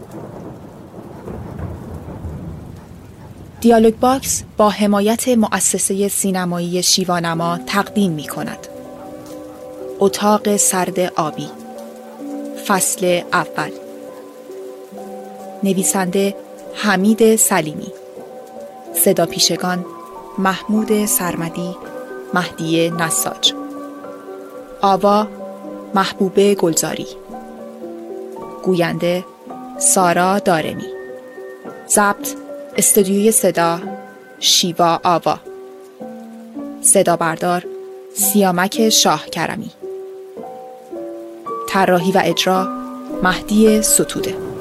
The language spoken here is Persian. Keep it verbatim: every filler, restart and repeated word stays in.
دیالوگ باکس با حمایت مؤسسه سینمایی شیوانما تقدیم می کند. اتاق سرد آبی، فصل اول. نویسنده حمید سلیمی. صدا پیشگان محمود سرمدی، مهدی نساج. آوا محبوبه گلزاری. گوینده سارا دارمی. ضبط استودیوی صدا شیوا آوا. صدا بردار سیامک شاه کرمی. طراحی و اجرا مهدی ستوده.